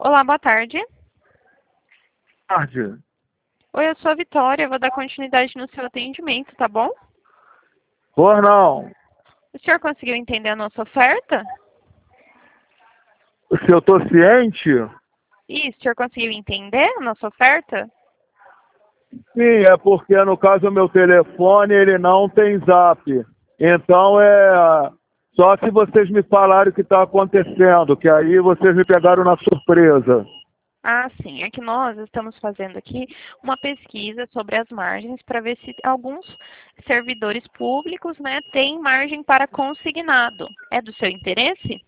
Olá, boa tarde. Tarde. Oi, eu sou a Vitória, vou dar continuidade no seu atendimento, tá bom? Pois não. O senhor conseguiu entender a nossa oferta? Se eu estou ciente? Isso, o senhor conseguiu entender a nossa oferta? Sim, é porque no caso o meu telefone ele não tem zap. Então só se vocês me falarem o que está acontecendo, que aí vocês me pegaram na surpresa. Ah, sim, é que nós estamos fazendo aqui uma pesquisa sobre as margens para ver se alguns servidores públicos, né, têm margem para consignado. É do seu interesse?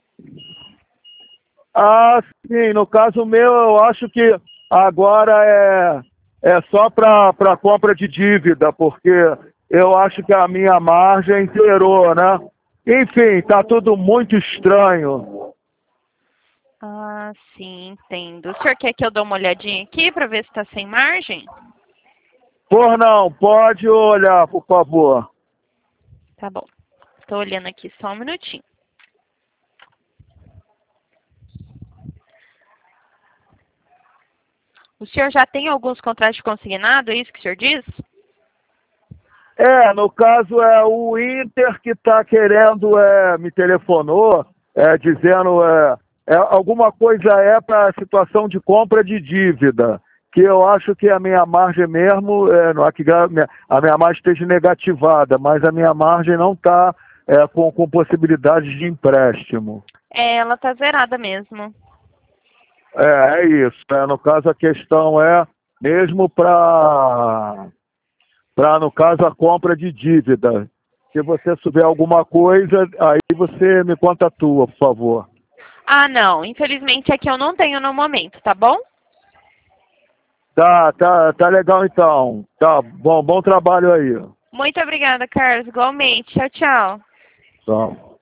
Ah, sim, no caso meu eu acho que agora é só para compra de dívida, porque eu acho que a minha margem zerou, né? Enfim, tá tudo muito estranho. Ah, sim, entendo. O senhor quer que eu dê uma olhadinha aqui para ver se está sem margem? Por não, pode olhar, por favor. Tá bom. Estou olhando aqui só um minutinho. O senhor já tem alguns contratos de consignado, é isso que o senhor diz? No caso é o Inter que está querendo, me telefonou, dizendo, alguma coisa para a situação de compra de dívida, que eu acho que a minha margem mesmo, não é que a minha margem esteja negativada, mas a minha margem não está com possibilidades de empréstimo. É, ela tá zerada mesmo. É isso. No caso, a questão é mesmo no caso, a compra de dívida. Se você souber alguma coisa, aí você me contatua, por favor. Ah, não. Infelizmente aqui eu não tenho no momento, tá bom? Tá legal então. Tá bom trabalho aí. Muito obrigada, Carlos. Igualmente. Tchau, tchau. Tá.